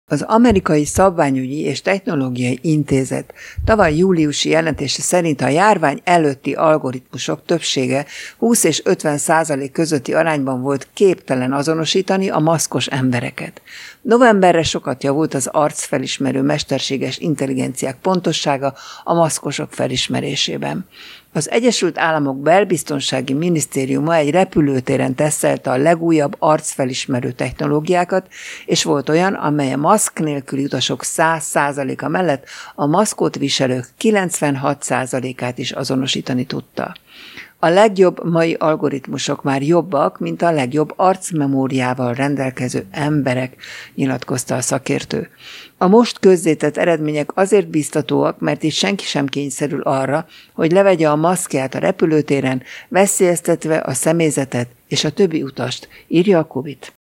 Az Amerikai Szabványügyi és Technológiai Intézet tavaly júliusi jelentése szerint a járvány előtti algoritmusok többsége 20 és 50% közötti arányban volt képtelen azonosítani a maszkos embereket. Novemberre sokat javult az arcfelismerő mesterséges intelligenciák pontossága a maszkosok felismerésében. Az Egyesült Államok Belbiztonsági Minisztériuma egy repülőtéren tesztelte a legújabb arcfelismerő technológiákat, és volt olyan, amely a maszk nélküli utasok 100%-a mellett a maszkot viselők 96%-át is azonosítani tudta. A legjobb mai algoritmusok már jobbak, mint a legjobb arcmemóriával rendelkező emberek, nyilatkozta a szakértő. A most közzétett eredmények azért biztatóak, mert itt senki sem kényszerül arra, hogy levegye a maszkját a repülőtéren, veszélyeztetve a személyzetet és a többi utast, írja a Kubit.